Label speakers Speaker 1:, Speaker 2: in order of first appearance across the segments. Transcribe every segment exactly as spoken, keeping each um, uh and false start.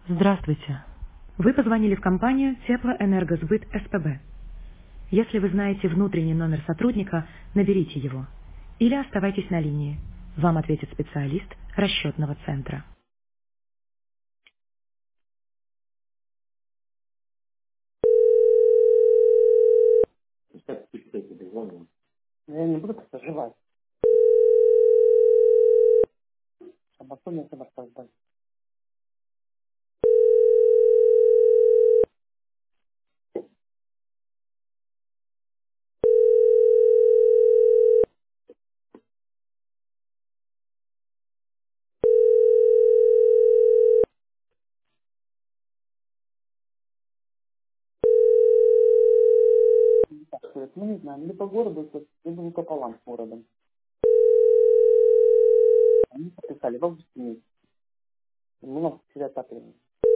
Speaker 1: Здравствуйте. Вы позвонили в компанию Теплоэнергосбыт СПБ. Если вы знаете внутренний номер сотрудника, наберите его. Или оставайтесь на линии. Вам ответит специалист расчетного центра.
Speaker 2: Как ты кстати, дозвонил?
Speaker 3: Я не буду просто жевать. А потом я себя создать. Так сказать, ну не знаю, либо городу, либо не пополам с городом. Они подписали в августе месяце. Мы нас всегда отапливаем.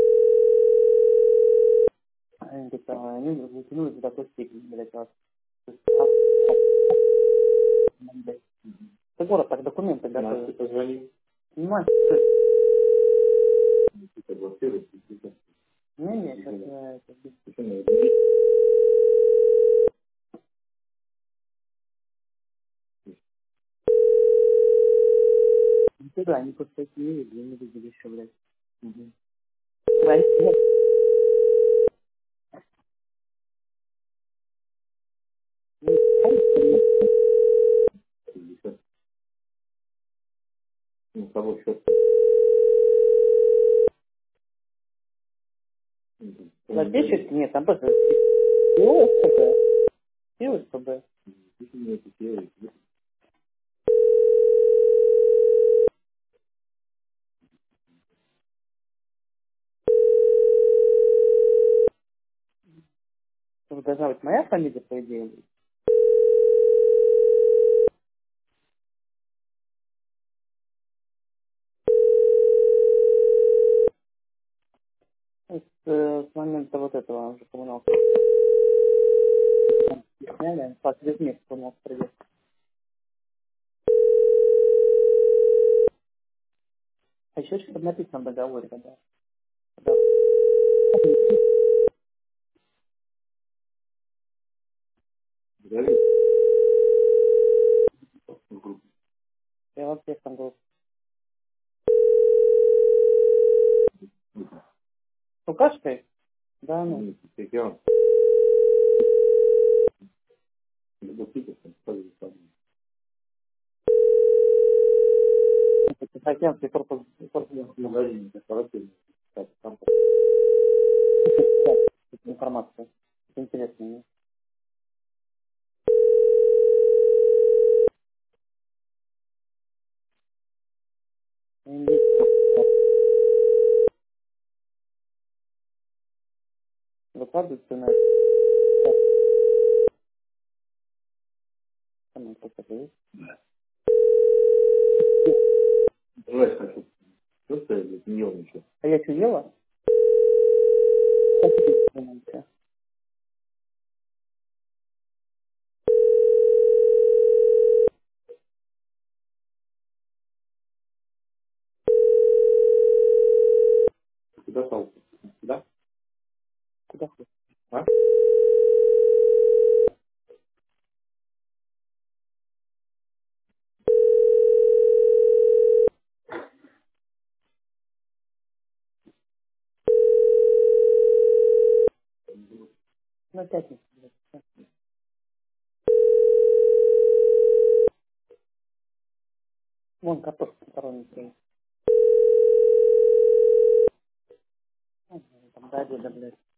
Speaker 3: Они говорят, а, они вытянули до такой степени, блядь, вас. То есть, а, блядь. Это город так документы
Speaker 2: Нас ты
Speaker 3: готовит.
Speaker 2: позвонил,
Speaker 3: Понимаешь?
Speaker 2: ты согласилась, и ты
Speaker 3: Не, не, сейчас я это без-
Speaker 2: почему?
Speaker 3: Нифига, они просто эти не видели, не видели еще, блядь. Угу. Раньше,
Speaker 2: Ну, того счет.
Speaker 3: запишет? Нет, там просто ИО СПБ. ИО СПБ.
Speaker 2: Если не это делаешь,
Speaker 3: Тут должна быть моя фамилия, по идее. С, э, с момента вот этого уже коммуналки сняли, по через месяц у нас придет. А еще что-то написано в договоре, когда. когда-
Speaker 2: говори.
Speaker 3: Я во всех там был. Лукашкой? Да, ну.
Speaker 2: Ну, ты я, любопытно, скажи, там,
Speaker 3: Это Тихоокеанский корпус. корпус
Speaker 2: в магазине, корпоративный, так, там,
Speaker 3: информации. Это интересно мне. Выкладывается на там кто-то есть.
Speaker 2: давай, хочу, просто, блядь, не ерничай.
Speaker 3: А я что ела? Как ты думаете?
Speaker 2: Куда стал? Да?
Speaker 3: Куда хочешь?
Speaker 2: А?
Speaker 3: На пятницу. блядь. Вон картошка сторонний стоит. Ага, там до обеда, блядь.